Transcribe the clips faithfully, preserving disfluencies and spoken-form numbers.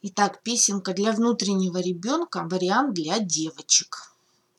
Итак, песенка для внутреннего ребенка, вариант для девочек.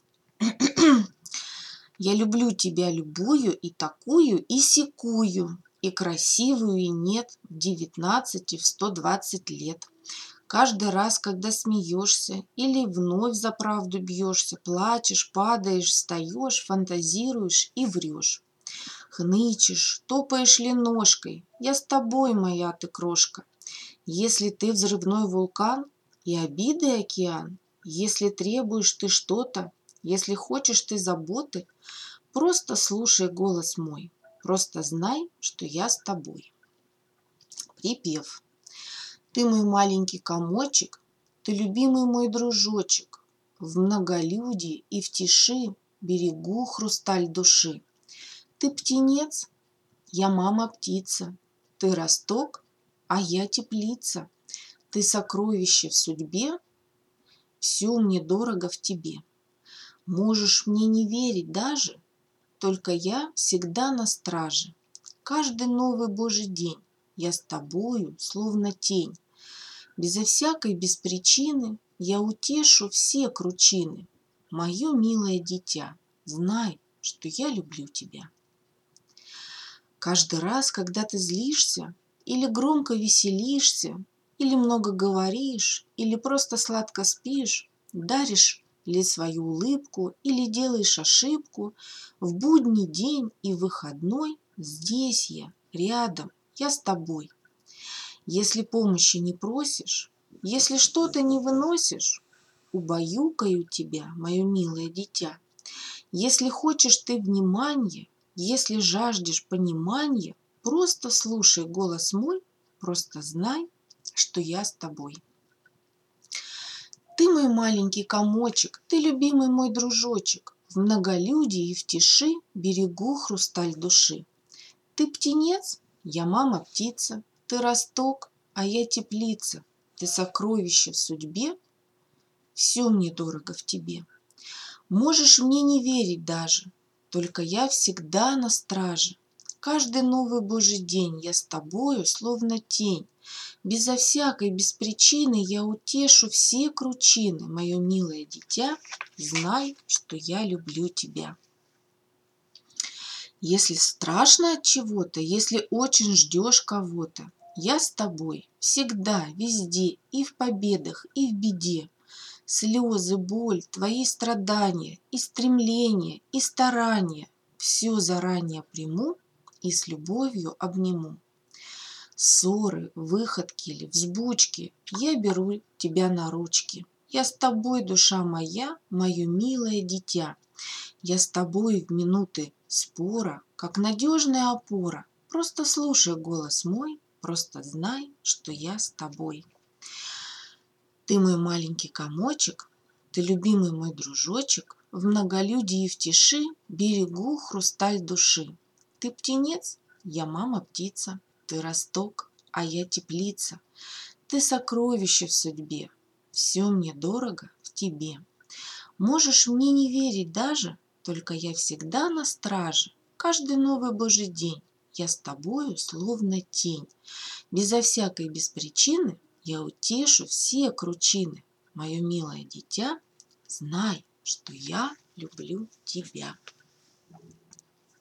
Я люблю тебя любую и такую, и сякую, и красивую, и нет, в девятнадцать и в сто двадцать лет. Каждый раз, когда смеешься или вновь за правду бьешься, плачешь, падаешь, встаешь, фантазируешь и врешь. Хнычешь, топаешь ли ножкой, я с тобой, моя ты крошка. Если ты взрывной вулкан и обиды океан, если требуешь ты что-то, если хочешь ты заботы, просто слушай голос мой, просто знай, что я с тобой. Припев. Ты мой маленький комочек, ты любимый мой дружочек, в многолюдии и в тиши берегу хрусталь души. Ты птенец, я мама-птица, ты росток, а я теплица. Ты сокровище в судьбе, все мне дорого в тебе. Можешь мне не верить даже, только я всегда на страже. Каждый новый Божий день я с тобою, словно тень. Безо всякой без причины я утешу все кручины. Мое милое дитя, знай, что я люблю тебя. Каждый раз, когда ты злишься или громко веселишься, или много говоришь, или просто сладко спишь, даришь ли свою улыбку, или делаешь ошибку, в будний день и выходной здесь я, рядом, я с тобой. Если помощи не просишь, если что-то не выносишь, убаюкаю тебя, мое милое дитя. Если хочешь ты внимания, если жаждешь понимания, просто слушай голос мой, просто знай, что я с тобой. Ты мой маленький комочек, ты любимый мой дружочек, в многолюдии и в тиши берегу хрусталь души. Ты птенец, я мама-птица, ты росток, а я теплица, ты сокровище в судьбе, все мне дорого в тебе. Можешь мне не верить даже, только я всегда на страже. Каждый новый Божий день я с тобою, словно тень. Безо всякой, без причины я утешу все кручины. Мое милое дитя, знай, что я люблю тебя. Если страшно от чего-то, если очень ждешь кого-то, я с тобой всегда, везде, и в победах, и в беде. Слезы, боль, твои страдания, и стремления, и старания все заранее приму и с любовью обниму. Ссоры, выходки или взбучки, я беру тебя на ручки. Я с тобой, душа моя, мое милое дитя. Я с тобой в минуты спора, как надежная опора. Просто слушай голос мой, просто знай, что я с тобой. Ты мой маленький комочек, ты любимый мой дружочек, в многолюдии и в тиши берегу хрусталь души. Ты птенец, я мама-птица, ты росток, а я теплица. Ты сокровище в судьбе, все мне дорого в тебе. Можешь мне не верить даже, только я всегда на страже. Каждый новый Божий день я с тобою, словно тень. Безо всякой без причины я утешу все кручины. Мое милое дитя, знай, что я люблю тебя.